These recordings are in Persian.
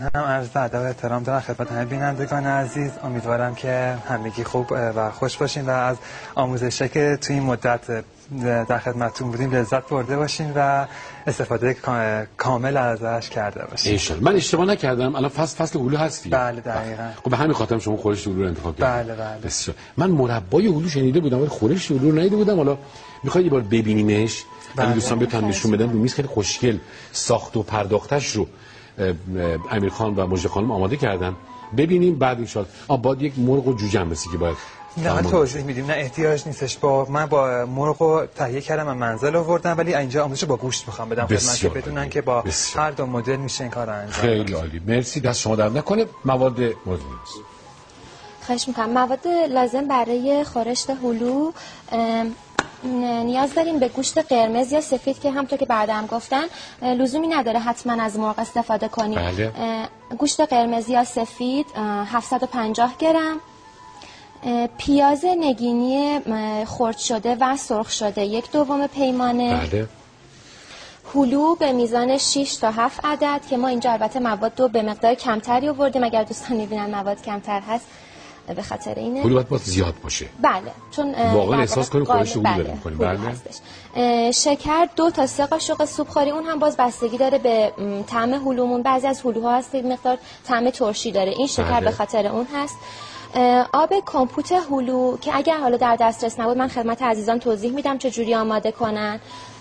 هم عرض ادب و احترام دارم خدمت همه بینندگان عزیز. امیدوارم که همگی خوب و خوش باشین و از آموزشی که توی این مدت در خدمتتون بودیم لذت برده باشین و استفاده کامل ازش کرده باشین. انشالله. من اشتباه نکردم الان فصل هلو هستی؟ بله دقیقاً. خب به همین خاطر شما خورش هلو رو انتخاب کردید. بله. بسیار. من مربای هلو شنیده بودم ولی خورش هلو رو ندیده بودم. حالا میخواید یه بار ببینیمش؟ این دوستان بهتون نشون بدم. رو میز خیلی خوشگل ساخت و پرداختش رو امیر خان و مژده خانم آماده کردن. ببینیم بعد ان شاء الله. بعد یک مرغ و جوجه هم که باید نه توضیح میدیم. نه احتیاج نیستش. من با مرغ تهیه کردم و منزل آوردم ولی اینجا آموزش با گوشت میخوام بدم خدمت که بدونن که با هر دو مدل میشه این کار انجام. خیلی عالی. مرسی. دست شما درد نکنه. مواد مورد نیاز. خواهش میکنم. مواد لازم برای خورشت هلو نیاز داریم به گوشت قرمز یا سفید که همونطور که بعدم گفتن لزومی نداره حتما از مرغ استفاده کنیم. بله. گوشت قرمز یا سفید 750 گرم، پیاز نگینی خرد شده و سرخ شده 1/2 پیمانه. بله. هلو به میزان 6 تا 7 عدد که ما اینجا البته مواد رو به مقدار کمتری آوردیم. اگر دوستان می‌بینن مواد کمتر هست به خاطر اینه. هلو باید زیاد باشه. بله چون واقعا احساس کنیم خورش هلو داریم می‌کنیم. بله. شکر 2 تا 3 قاشق سوپخوری. اون هم باز بستگی داره به طعم هلومون. بعضی از هلوها هست مقدار طعم ترشی داره. این شکر به خاطر اون هست. آب کمپوت هلو که اگر حالا در دسترس نبود من خدمت عزیزان توضیح میدم چه جوری آماده کنن.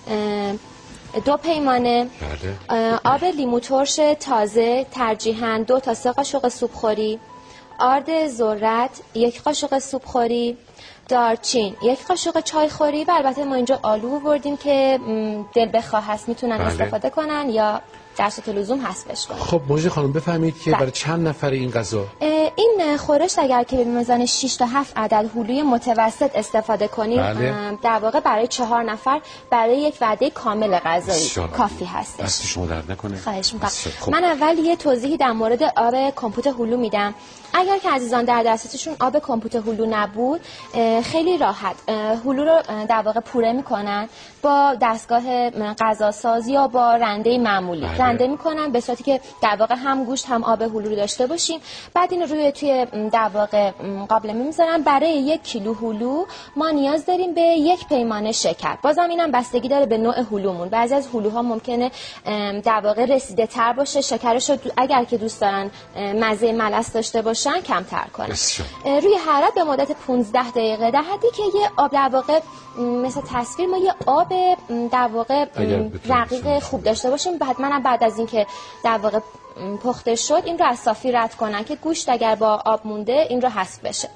2 پیمانه. بله. آب لیمو ترش تازه ترجیحاً 2 تا 3 قاشق سوپخوری. آرد ذرت 1 قاشق سوپخوری. دارچین 1 قاشق چایخوری و البته ما اینجا آلو آوردیم که دل بخواه هست میتونن استفاده کنن یا در صورت لزوم حذفش کنن. خب مژده خانم بفرمایید که برای چند نفر این غذا؟ این خورش اگر که به میزان 6 تا 7 عدد هلوی متوسط استفاده کنیم در واقع برای 4 نفر برای یک وعده کامل غذایی کافی هست. دست شما درد نکنه. خواهش می‌کنم. من اول یه توضیحی در مورد آب کمپوت هلو میدم. اگر که عزیزان در دسترسشون آب کمپوت هلو نبود خیلی راحت هلو رو در واقع پوره میکنن با دستگاه غذاساز یا با رنده معمولی. رنده میکنن به صورتی که در واقع هم گوشت هم آب هلو رو داشته باشیم. بعد این روی توی در واقع قابلمه میذارن. برای 1 کیلو هلو ما نیاز داریم به 1 پیمانه شکر. بازم اینم بستگی داره به نوع هلومون. بعضی از هلوها ممکنه در واقع رسیده تر باشه. شکرش رو اگر که دوست دارن مزه ملس داشته باشن کمتر کنن. روی حرارت به مدت 15 دقیقه در حدی که یه آب در واقع مثل تصویر ما یه آب در واقع رقیق خوب داشته باشیم. حتما بعد از اینکه در واقع پخته شد این رو از صافی رد کنن که گوشت اگر با آب مونده این رو حذف بشه.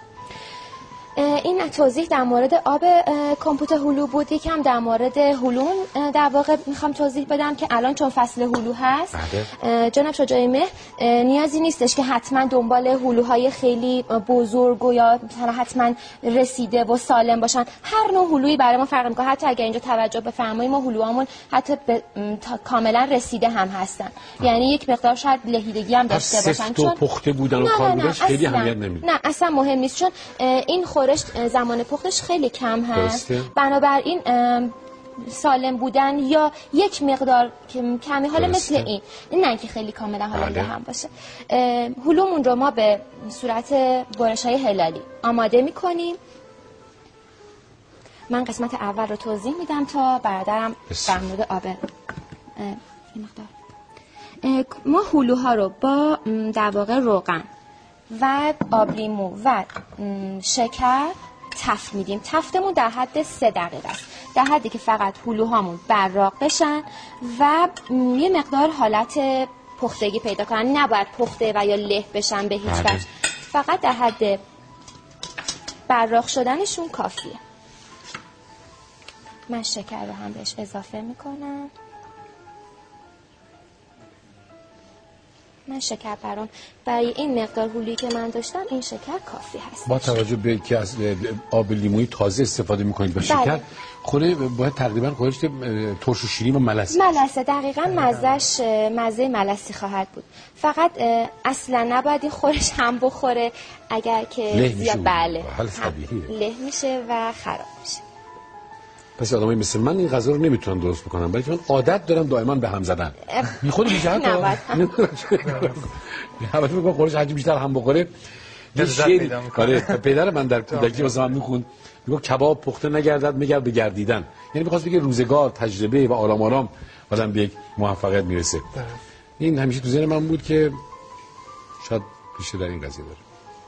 این توضیح در مورد آب کمپوت هلو بود. یکم در مورد هلو در واقع میخوام توضیح بدم که الان چون فصل هلو هست جناب شجاعی مهر نیازی نیستش که حتما دنبال هلوهای خیلی بزرگ و یا حتما رسیده و سالم باشن. هر نوع هلویی برای ما فرق میکنه. حتی اگر اینجا توجه بفرمایید ما هلوهامون حتی کاملا رسیده هم هستن. یعنی یک مقدار شاید لهیدگی هم داشته باشن چون پخته بودن و کاربردش خیلی اهمیت نمیده. نه اصلا مهم نیست چون این خورش زمان پختش خیلی کم هست. بنابراین سالم بودن یا یک مقدار کمی حالا مثل این نه که خیلی کاملا حالا هم باشه. هلومون رو ما به صورت برش‌های هلالی آماده می‌کنیم. من قسمت اول رو توضیح میدم تا برادرم در مورد آب این مقدار. ما هلوها رو با در واقع روغن و آب لیمو و شکر تفت میدیم. تفتمون در حد 3 دقیقه است. در حدی که فقط هلوهامون براق بشن و یه مقدار حالت پختگی پیدا کنن. نباید پخته و یا له بشن به هیچ وجه. فقط در حد براق شدنشون کافیه. من شکر رو هم بهش اضافه میکنم. من شکر برای این مقدار هلویی که من داشتم این شکر کافی هست. با توجه به اینکه از آب لیمویی تازه استفاده می‌کنید با شکر خوره باید تقریبا خورشت ترش و شیرین و ملسه دقیقاً مزه ملسی خواهد بود. فقط اصلا نباید این خورش هم بخوره اگر که زیاد له میشه و خراب میشه. پس آدمایی مثل من این غذا رو نمیتونن درست بکنن، بلکه من عادت دارم دائما به هم زدن. خود بی‌جهت البته میگم خورش هرچی بیشتر هم بخوره شیر. آره پدر من در کودکی واسه من میخوند، میگه کباب پخته نگردد مگر به گردیدن، یعنی می‌خواست بگه روزگار، تجربه و آرام آرام آدم به یک موفقیت میرسه. این همیشه تو ذهن من بود که شاید پیشه در این قضیه داره.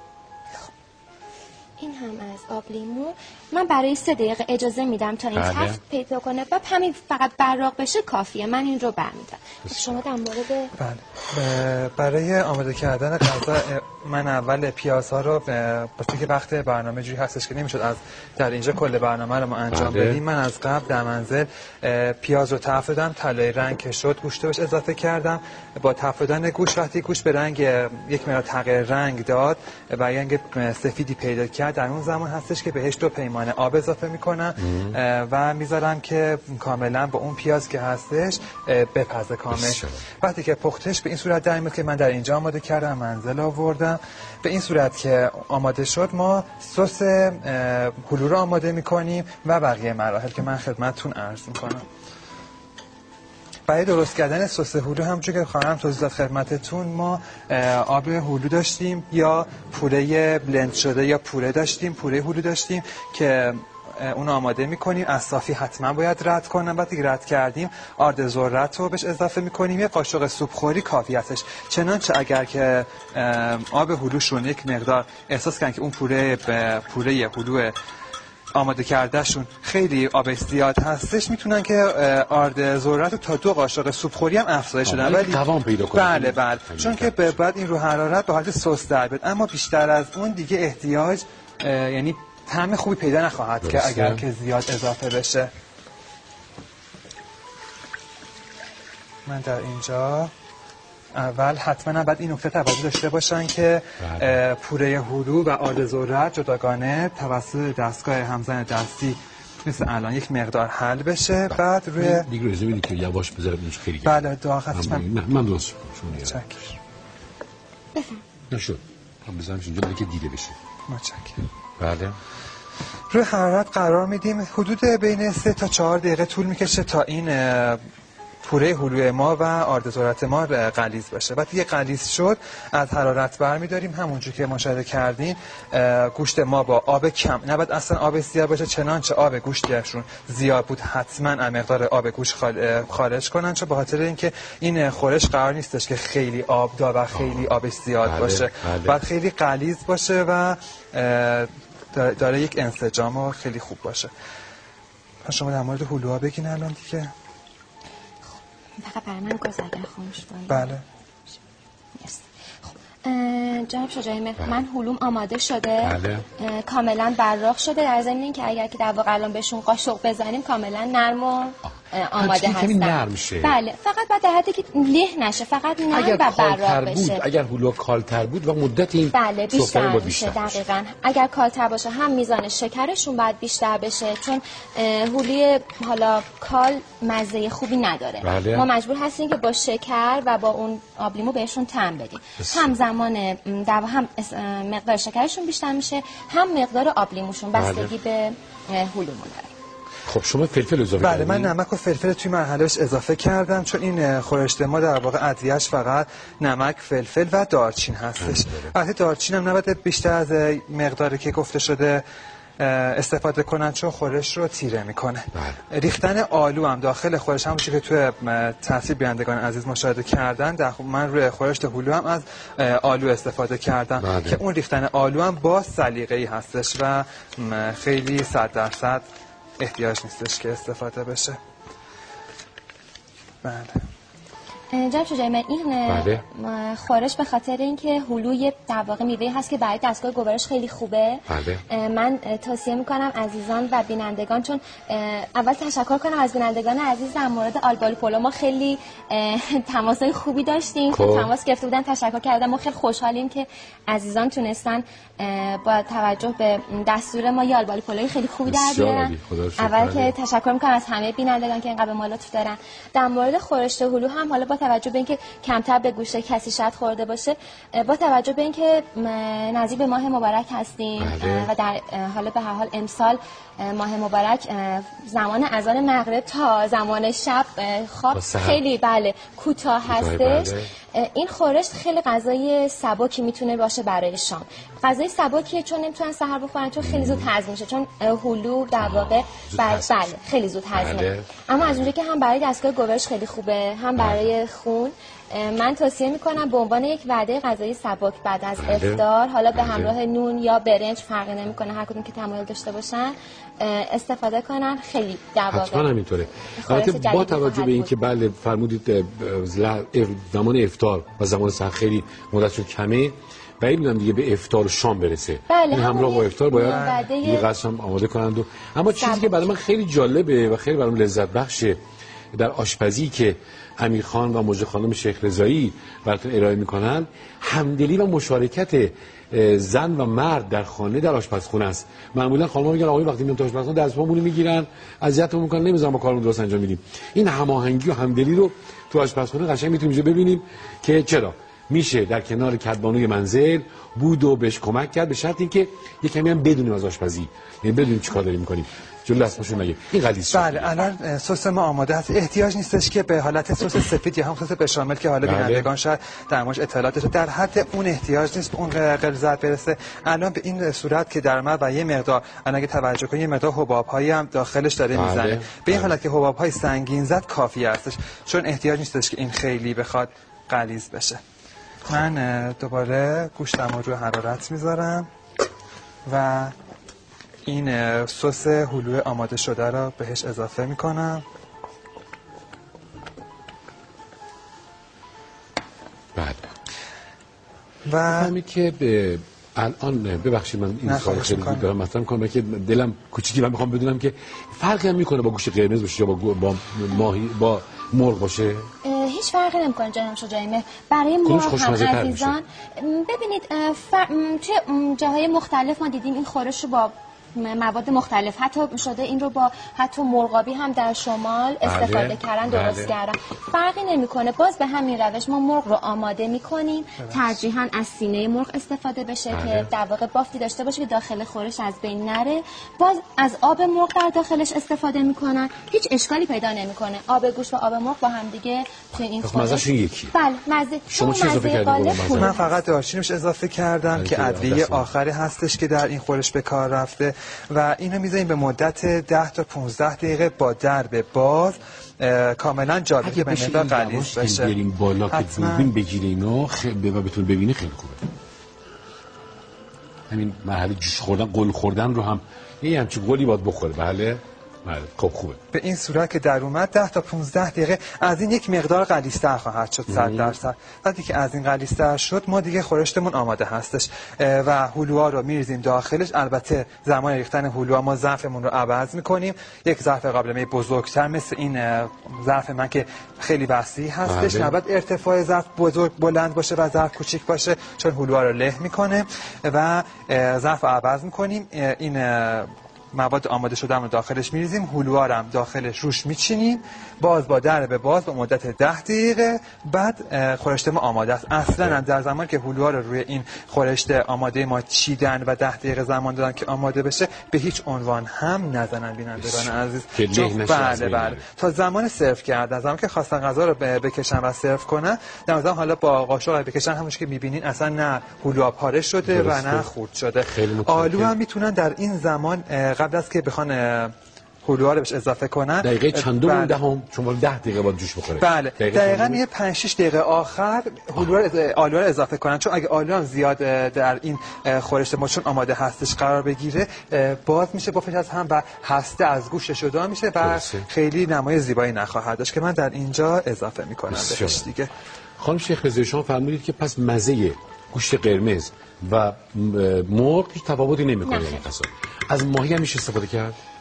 این هم از آب لیمو. من برای 3 دقیقه اجازه میدم تا این تفت پیدا کنه و همین فقط براق بشه کافیه. من این رو برمیدم. شما در مورد برای آماده کردن غذا من اول پیازها رو وقتی که وقت برنامه جوری هستش که نمیشد از در اینجا کل برنامه رو ما انجام بدیم، من از قبل در منزل پیاز رو تفت دادم، طلایی رنگ که شد گوشت بهش اضافه کردم. با تفت دادن گوشت وقتی گوشت به رنگ یک مقدار تغییر رنگ داد و رنگ سفیدی پیدا کرد، در اون زمان هستش که بهش 2 پیمانه آب اضافه میکنم و میذارم که کاملا با اون پیاز که هستش بپزه کامل. وقتی که پختش به این صورت در میاد که من در اینجا آماده کردم، منزل آوردم، به این صورت که آماده شد ما سس هلو رو آماده میکنیم و بقیه مراحل که من خدمتتون عرض میکنم. برای درست کردن سس هلو همونجوری که خواهم توضیح داد خدمتتون، ما آب هلو داشتیم یا پوره بلند شده یا پوره داشتیم، پوره هلو داشتیم که اون آماده میکنیم. از صافی حتما باید رد کنم. وقتی رد کردیم آرد ذرت رو بهش اضافه میکنیم، یه قاشق سوپ خوری کافیتش. چنانچه اگر که آب هلوشون یک مقدار احساس کنن که اون پوره هلو آماده کردهشون خیلی آب زیاد هستش، میتونن که آرد ذرت رو تا 2 قاشق سوپ خوری هم افزایش بدن، ولی توان پیدا کنه. بله چون که بعد این رو حرارت به حالت سس در بیاد. اما بیشتر از اون دیگه احتیاج یعنی طعم خوبی پیدا نخواهد که اگر که زیاد اضافه بشه. من در اینجا اول حتما بعد این نکته توجه داشته باشن که پوره هلو و آرد ذرت جداگانه توسط دستگاه همزن دستی مثل الان یک مقدار حل بشه. بعد روی دیگه روزه میدی که یواش بذارم اینش خیلی. بله داخل من درست شما چک نشد. من بذارم اینجا دیگه دیده بشه. متشکرم. بله. روی حرارت قرار میدیم. حدود بین 3 تا 4 دقیقه طول میکشه تا این پوره هلو ما و آرد ذرت ما غلیظ بشه. وقتی که غلیظ شد از حرارت برمی‌داریم. همونجوری که مشاهده کردین گوشت ما با آب کم، نباید اصلا آب زیاد باشه، چنانچه آب گوشتشون زیاد بود حتما مقدار آب گوشت خارج کنن، چون به خاطر اینکه این خورش قرار نیستش که خیلی آبدار و خیلی آبش زیاد باشه. باید خیلی غلیظ باشه و داره یک انسجام خیلی خوب باشه. شما در مورد هلوها بگین الان دیگه. فقط برای من گوز اگر خاموش کنید. بله. جناب شجاعی من هلوم آماده شده. کاملا براق شده، در ضمن اینکه اگر که در واقع الان بهشون قاشق بزنیم کاملا نرم و آماده هستن. بله فقط بعد در حدی که له نشه، فقط نرم و براق بشه. اگر هلو کالتر بود و مدت این بله بیشتر میشه. دقیقاً اگر کالتر باشه هم میزان شکرشون باید بیشتر بشه، چون هلوی حالا کال مزه خوبی نداره. بله. ما مجبور هستیم که با شکر و با اون آب لیمو بهشون طعم بدیم. هم زمان هم مقدار شکرشون بیشتر میشه، هم مقدار آب لیموشون بستگی به هلومون داره. خب شما فلفل اضافه کردین؟ بله من نمک و فلفل توی مرحلهش اضافه کردم، چون این خورشت ما در واقع ادویه‌اش فقط نمک، فلفل و دارچین هستش. البته دارچین هم نباید بیشتر از مقداری که گفته شده استفاده کنن، چون خورش رو تیره میکنه. ریختن آلو هم داخل خورش، همونجوری که توی تصویر بینندگان عزیز مشاهده کردن، من روی خورشت هلو هم از آلو استفاده کردم که اون ریختن آلو هم با سلیقه‌ای هستش و خیلی 100% احتیاج نیستش که استفاده بشه. بله. جناب شجاعی من این خورش به خاطر اینکه هلوی در واقع میوه هست که برای دستگاه گوارش خیلی خوبه. من توصیه میکنم عزیزان و بینندگان، چون اول تشکر کنم از بینندگان عزیز در مورد آلبالو پولو. ما خیلی تماسای خوبی داشتیم که تماس گرفته بودن، تشکر کردم. ما خیلی خوشحالیم که عزیزان تونستن با توجه به دستور ما یه آلبالو پولوی خیلی خوبی در بیارن. اول که تشکر میکنم از همه بینندگان که اینقدر به ما لطف دارن. در مورد خورشت هلو هم حالا با توجه به اینکه کمتر به گوشت کسی شاید خورده باشه، با توجه به اینکه نزدیک به ماه مبارک هستیم و در حال به هر حال امسال ماه مبارک زمان اذان مغرب تا زمان شب خواب خیلی کوتاه هستش. این خورش خیلی غذای سبکی میتونه باشه برای شام. غذای سبکیه چون نمیتونن سحر بخورن، چون خیلی زود هضم میشه، چون هلو در واقع خیلی زود هضمه. اما از اونجایی که هم برای دستگاه گوارش خیلی خوبه، هم برای خون، من توصیه میکنم به عنوان یک وعده غذایی سبک بعد از افطار، حالا به همراه نون یا برنج فرقی نمیکنه، هر کدوم که تمایل داشته باشن استفاده کنن. خیلی در واقع حتما همینطوره. البته با توجه به اینکه بله فرمودید زمان افطار و زمان سحر خیلی مدتشون کمه، بعید میدونم دیگه به افطار و شام برسه. این همراه با افطار باید یه قسم آماده کنند. اما چیزی که برای من خیلی جالبه و خیلی برام لذت بخشه در آشپزی که امیرخان و مژده خانم شیخ رضایی براتون ارائه میکنن، همدلی و مشارکت زن و مرد در خانه در آشپزخونه است. معمولا خانم‌ها میگن آقای وقتی میان تو آشپزخونه دستمون میگیرن، اذیتمون میکنن، نمیذارن ما کارمون درست انجام بدیم. این هماهنگی و همدلی رو تو آشپزخونه قشنگ میتونیم اینجا ببینیم که چرا میشه در کنار کدبانوی منزل بود و بهش کمک کرد، به شرط اینکه یه کمی هم بدونیم از آشپزی، یعنی بدونیم چیکار داریم میکنیم. جلو دستمون نگیم. این غلیظ. بله الان سس ما آماده است. احتیاج نیستش که به حالت سس سفید یا هم سس بشامل که حالا بینندگان شاید در موردش اطلاعات داشته، در حد اون احتیاج نیست به اون غلظت برسه. الان به این صورت که در ما و یه مقدار الان اگه توجه کنید یه مقدار حباب‌هایی هم داخلش داره میزنه. به این حالت که حباب‌های سنگین زد کافی هستش، چون احتیاج نیستش که این خیلی بخواد غلیظ بشه. من دوباره گوشتمو رو حرارت میذارم و این سس هلو آماده شده را بهش اضافه میکنم. بعد و همین که الان ببخشید من این سوال خیلی دارم مطرح میکنم که دلم کوچیکی و میخوام بدونم که فرقی هم میکنه با گوشت قرمز باشه یا با مرغ باشه؟ هیچ فرقی نمیکنه جناب شجاعی. برای مرغ هم عزیزان ببینید توی جاهای مختلف ما دیدیم این خورش رو با مواد مختلف، حتی شده این رو با حتی مرغابی هم در شمال استفاده کردن، درست کردن. فرقی نمیکنه. باز به همین روش ما مرغ رو آماده میکنیم، ترجیحاً از سینه مرغ استفاده بشه که در واقع بافتی داشته باشه که داخل خورش از بین نره. باز از آب مرغ در داخلش استفاده میکنن، هیچ اشکالی پیدا نمیکنه. آب گوشت و آب مرغ با هم دیگه توی این خورش مزه‌شون یکیه. بله مزه. شما چی اضافه کردید؟ من فقط دارچینیش اضافه کردم که ادویه آخری هستش که در این خورش به کار رفته و اینو میذاریم به مدت 10 تا 15 دقیقه با درب باز کاملا جابه که به مقدار غلیظ بشه. بریم بالا که دوربین بگیره اینا و بتون ببینه خیلی خوبه. همین مرحله جوش خوردن، قل خوردن رو هم یه همچین قلی باید بخوره. بله خب خوبه. به این صورت که در اومد 10 تا 15 دقیقه از این یک مقدار غلیظ‌تر خواهد شد 100%. وقتی که از این غلیظ‌تر شد ما دیگه خورشتمون آماده هستش و هلوها رو میریزیم داخلش. البته زمان ریختن هلوها ما ظرفمون رو عوض میکنیم، یک ظرف قابلمه بزرگتر مثل این ظرف من که خیلی وسیع هستش، نباید ارتفاع ظرف بلند باشه و ظرف کوچیک باشه چون هلوها رو له میکنه و ظرف رو عوض میکنیم. این مواد آماده شده رو داخلش میریزیم، هلوها رو هم داخلش روش میچینیم، باز با درب باز به مدت 10 دقیقه. بعد خورشت ما آماده است. اصلا در زمان که هلوها رو روی این خورشت آماده ما چیدن و 10 دقیقه زمان دادن که آماده بشه به هیچ عنوان هم نزنن بینندگان عزیز. بله تا زمان سرو کردن، زمانی که خواستن غذا رو بکشن و سرو کنن، در واقع حالا با قاشق بکشن همونش که میبینین اصلا نه هلوها پاره شده و نه خورد شده. آلو هم میتونن در این زمان قبل از که بخوان هلوها رو بهش اضافه کنن دقیقه چندم دهم چون 10 دقیقه باید جوش بخوره. بله دقیقاً یه 5-6 دقیقه آخر آلو رو اضافه کنن، چون اگه آلو هم زیاد در این خورش ما چون آماده هستش قرار بگیره باز میشه بافش از هم و هسته از گوشت جدا میشه و خیلی نمای زیبایی نخواهد داشت که من در اینجا اضافه میکنم بهش دیگه. خانم شیخ رضایی شما فرمودید که پس مزه گوشت قرمز و مرغ هیچ تفاوتی نمیکنه. از ماهی هم میشه استفاده کرد؟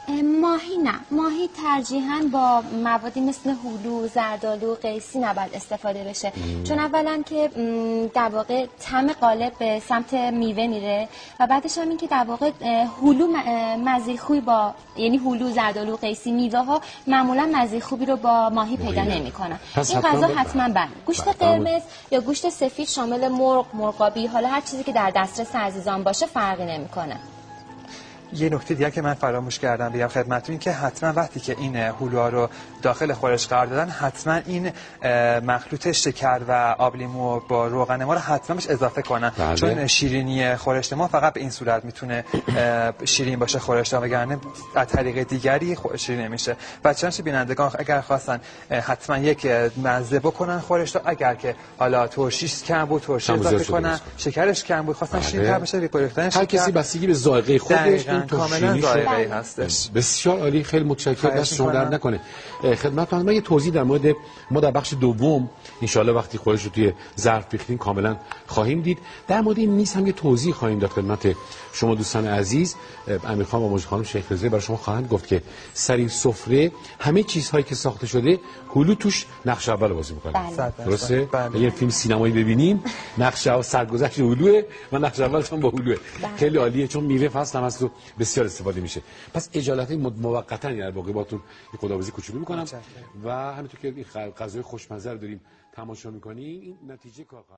ماهی نه، ماهی ترجیحاً با موادی مثل هلو، زردآلو، قیسی نباید استفاده بشه. چون اولا که در واقع طعم غالب به سمت میوه میره و بعدش هم این که در واقع هلو مزه خوبی با، یعنی هلو، زردآلو، قیسی، میوه ها معمولا مزه خوبی رو با ماهی پیدا نمیکنن. این غذا حتما بله. گوشت قرمز یا گوشت سفید شامل مرغ، مرغابی، حالا هر چیزی که در دسترس عزیزان باشه فرقی نمیکنه. یه نکته دیگه که من فراموش کردم بگم خدمتتون، که حتما وقتی که این هلوها رو داخل خورش قرار دادن، حتما این مخلوط شکر و آب لیمو با روغن ما رو حتما بهش اضافه کنن. بله. چون شیرینی خورشت ما فقط به این صورت میتونه شیرین باشه خورشت، وگرنه از طریق دیگری شیرین نمیشه. بچه‌ها بینندگان اگر خواستن حتما یک مزه بکنن خورشت، اگر که حالا ترشیش کم بود ترشی اضافه کنن، شکرش کم بود خواستن شیرین بشه ریپروتن شکر. هر کسی بستگی به ذائقه خودش کاملا ذائقه‌ای هستش. بسیار عالی، خیلی متشکرم، دست شما درد نکنه. خدمتتون من یه توضیح در مورد ما در بخش دوم ان شاءالله وقتی خورش رو توی ظرف بریختیم کاملا خواهیم دید. در مورد این میز هم یه توضیح خواهیم داد خدمت شما دوستان عزیز. امیر خان و موجی خانم شیخ رضایی برای شما خواهند گفت که سر سفره همه چیزهایی که ساخته شده هلو توش نقش اول بازی می‌کنه. درسته؟ یه فیلم سینمایی ببینیم نقش اول سرگذشت هلوه و نقش اولش هم با هلوه. خیلی عالیه چون میوه فصل هم هست و بسیار استفاده میشه. پس اجالتا موقتا در واقع باهاتون یه خداحافظی کوچولو می‌کنم و همینطور که این غذای خوشمزه رو داریم تماشا می‌کنیم این نتیجه کار